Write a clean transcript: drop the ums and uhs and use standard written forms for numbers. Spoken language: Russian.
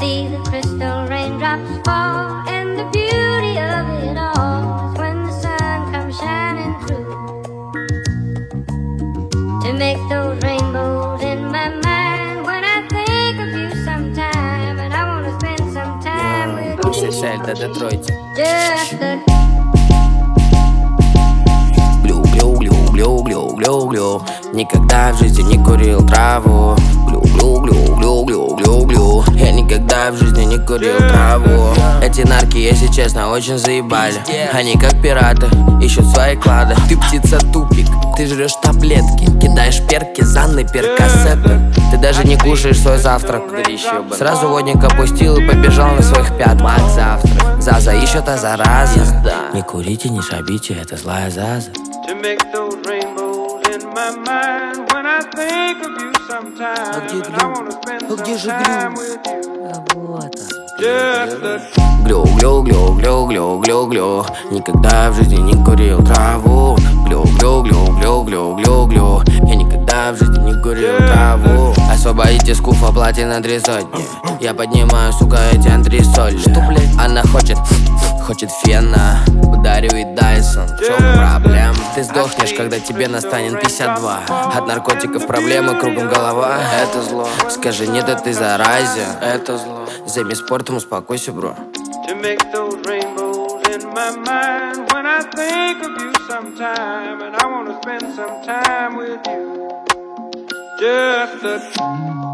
see the crystal raindrops fall, and the beauty of it all is when the sun comes shining through to make those rainbows in my mind. When I think of you sometime, and I wanna spend some time with you. До Детройта. Just the Глю-глю-глю-глю-глю-глю. Никогда в жизни не курил траву. Глю-глю-глю-глю-глю-глю. Я никогда в жизни не курил траву. Эти нарки, если честно, очень заебали. Они как пираты, ищут свои клады. Ты птица тупик, ты жрешь таблетки, кидаешь перки, заны, перкассеты. Ты даже не кушаешь свой завтрак. Сразу водник опустил и побежал на своих пятках. Завтрак, Заза ищет, а зараза. Не курите, не шабите, это злая Заза. To make those rainbows in my mind when I think of you sometime, and I wanna spend some time with you. Just the Глю-глю-глю-глю-глю-глю. Никогда в жизни не курил траву. Глю-глю-глю-глю-глю-глю. Я никогда в жизни не курил траву. Освободите скуфа, платина 3 сотни. Я поднимаю, сука, эти антресоли. Что, блядь? Она хочет фена. Подарю и Дайсон. В чем проблема? Ты сдохнешь, когда тебе настанет 52. От наркотиков проблемы, кругом голова. Это зло. Скажи нет этой заразе. Это зло. Займись спортом, успокойся, бро. to make those rainbows in my mind when I think of you sometime, and I wanna spend some time with you. Just the